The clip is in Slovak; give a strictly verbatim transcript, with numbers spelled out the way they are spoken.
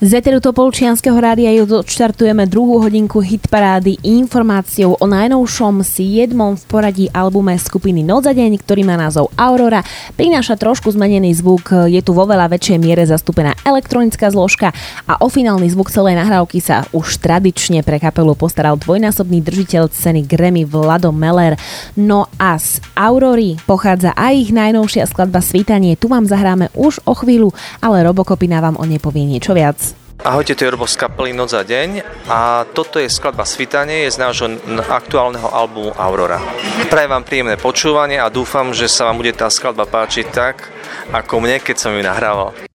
Z éteru Topolčianskeho rádia odštartujeme druhú hodinku hitparády informáciou o najnovšom siedmom v poradí albume skupiny Noc a deň, ktorý má názov Aurora. Prináša trošku zmenený zvuk, je tu vo veľa väčšej miere zastúpená elektronická zložka a o finálny zvuk celej nahrávky sa už tradične pre kapelu postaral dvojnásobný držiteľ ceny Grammy Vlado Meller. No a z Aurory pochádza aj ich najnovšia skladba Svítanie. Tu vám zahráme už o chvíľu, ale Robo Kopina vám o nej povie niečo viac. Ahojte, to je Robo z kapely Noc a deň a toto je skladba Svítanie, je z nášho aktuálneho albumu Aurora. Prajem vám príjemné počúvanie a dúfam, že sa vám bude tá skladba páčiť tak, ako mne, keď som ju nahrával.